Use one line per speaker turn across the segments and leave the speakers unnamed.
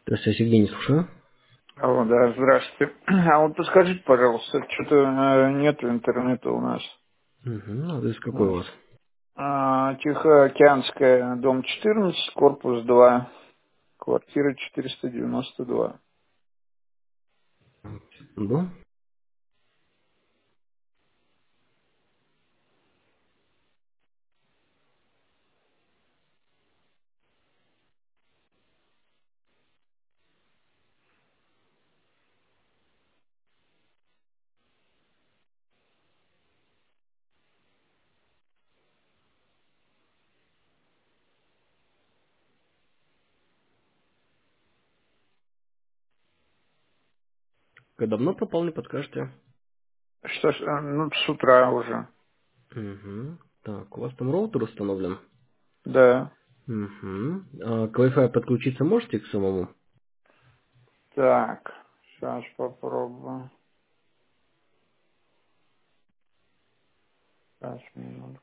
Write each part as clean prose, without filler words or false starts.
Здравствуйте, Евгений, слушаю.
Алло, да, здравствуйте. А вот подскажите, пожалуйста, что-то нет интернета у нас.
Угу. Адрес какой у
Вот.
вас?
Тихоокеанская, дом 14, корпус 2, квартира 492.
Да? Как давно пропал, не подскажете?
Что ж, ну, с утра уже.
Угу. Так, у вас там роутер установлен?
Да.
Угу. А к Wi-Fi подключиться можете к самому?
Так, сейчас попробую. Сейчас, минуту.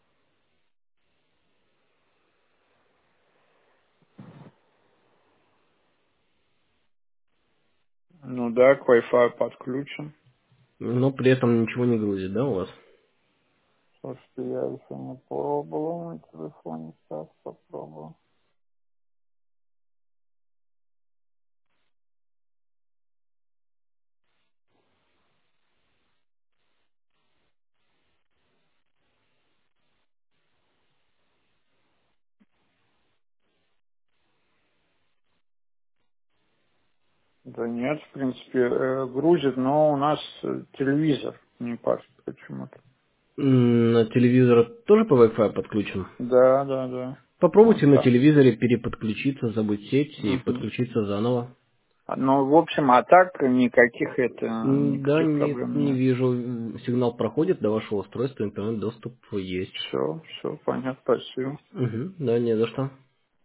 Ну да, к Wi-Fi подключен.
Но при этом ничего не грузит, да, у вас?
Слушайте, я еще не пробовал на телефоне, сейчас попробую. Да нет, в принципе, грузит, но у нас телевизор не пашет почему-то.
На телевизор тоже по Wi-Fi подключен?
Да, да, да. Вот
Попробуйте на
так.
телевизоре переподключиться, забыть сеть и
Мгм.
подключиться заново.
Ну, в общем, а так
Да,
никаких
нет,
проблем
не
нет.
вижу. Сигнал проходит до вашего устройства, интернет-доступ есть.
Все, понятно, спасибо.
Угу. Да, не за что.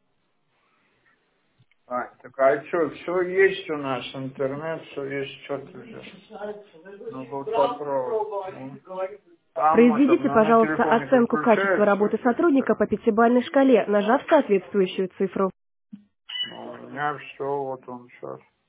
Так а что, все есть у нас, интернет, все есть, что ты же. Ну, вот попробуй. Ну, там это,
Произведите,
на
пожалуйста,
телефоне
оценку качества
подключается
работы
вообще
сотрудника по
интернет.
пятибалльной шкале, нажав соответствующую цифру.
Ну, у меня все, вот он сейчас.